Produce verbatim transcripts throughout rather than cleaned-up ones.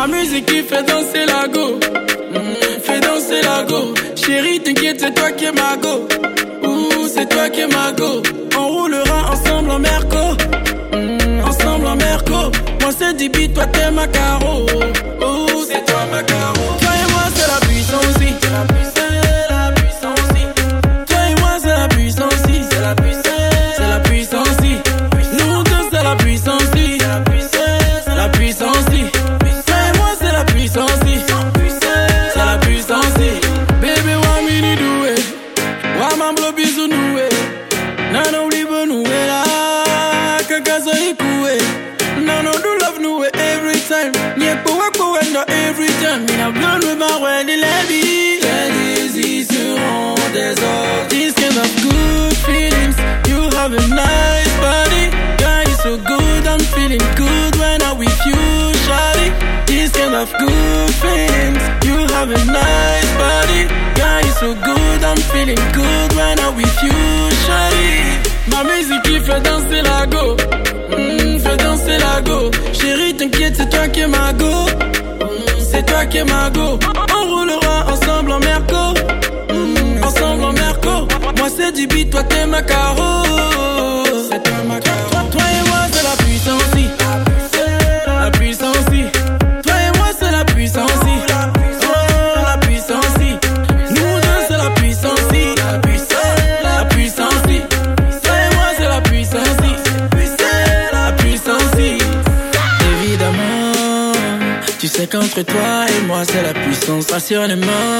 Ma musique qui fait danser la go. Mmh, fait danser la go. Chérie, t'inquiète, c'est toi qui es ma go. Ouh, c'est toi qui es ma go. On roulera ensemble en Merco. Mmh, ensemble en Merco. Moi c'est Dibi, toi t'es ma caro. Ouh, c'est toi ma caro. Toi et moi c'est la puissance, oui. C'est la puissance, oui. Toi et moi c'est la puissance, oui. C'est la puissance, c'est la puissance, oui. Nous deux c'est la puissance, oui. C'est la puissance, c'est la puissance, oui. Toi et moi c'est la puissance, oui. C'est la puissance, oui. Baby, wa mini doué. Wa mambo bisou noué. Nano libo noué la. Kakazo ikoué. Nano do love noué every time. Nye powe powe no every time. Mina blonde with my wedding lady. Ladies, ils seront des autres. This kind of good feelings. You have a nice body. Girl, you so good. I'm feeling good when I'm with you, shawty. This kind of good feelings. You have a nice body. Girl, you so good. I'm feeling good when I'm with you, shawty. Ma musique qui fait danser la go. Mmh, fait danser la go. Chérie, t'inquiète, c'est toi qui es ma go. Mmh, c'est toi qui es ma go. On roulera ensemble en Merco. Mmh, ensemble en Merco. Moi c'est Dibi, toi t'es ma caro. C'est toi ma caro. Toi, toi et moi c'est la puissance, oui. La puissance, oui. Toi et moi c'est la puissance, oui. Oh, la puissance, oui. Nous deux c'est la puissance, oui. La puissance, la puissance, oui. Toi et moi c'est la puissance, oui. La puissance, oui. Évidemment, tu sais qu'entre toi et moi c'est la puissance, passionnément.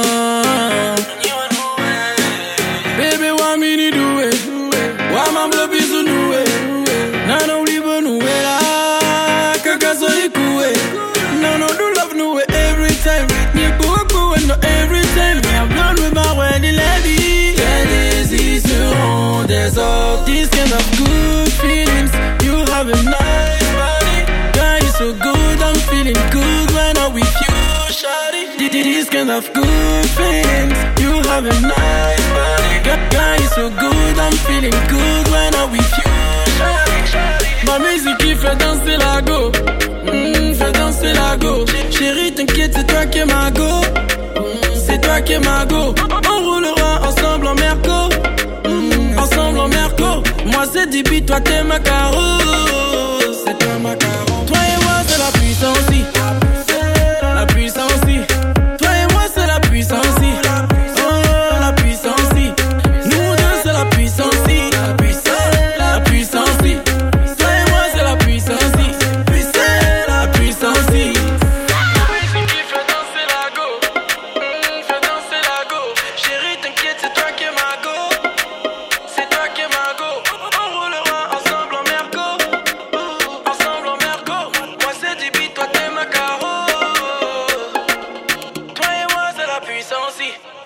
Baby, wa mini doué. Wa mambo bisou noué. Nano libo noué la. Kakazo ikoué. Nano do love noué every time. Nye powe powe no every time. Me I'm blonde with my wedding lady. Ladies, ils seront des autres. This kind of good feelings. You have a nice body. Girl, you so good. I'm feeling good when I'm with you, shawty. This kind of good feelings. You have a nice body. Girl, you so good. I'm feeling good when I'm with you, shawty. Ma musique qui fait danser la go. Mmh, fait danser la go. Chérie, t'inquiète, c'est toi qui es ma go. Mmh, c'est toi qui es ma go. On roulera ensemble en Merco. Mmh, ensemble en Merco. Moi c'est Dibi, toi t'es ma caro. C'est toi ma caro. Toi et moi c'est la puissance, oui. La puissance, oui. Toi et moi c'est la puissance, oui. Oh, la puissance, oui. Nous deux c'est la puissance, oui. La puissance, la puissance, oui. Toi et moi c'est la puissance, oui. La puissance, oui. La musique qui fait danser la go. Mmh, fait danser la go. Chérie, t'inquiète, c'est toi qui es ma go. C'est toi qui es ma go. On roulera ensemble en Merco. Ensemble en Merco. Moi c'est Dibi, toi t'es ma caro. Toi et moi c'est la puissance, oui.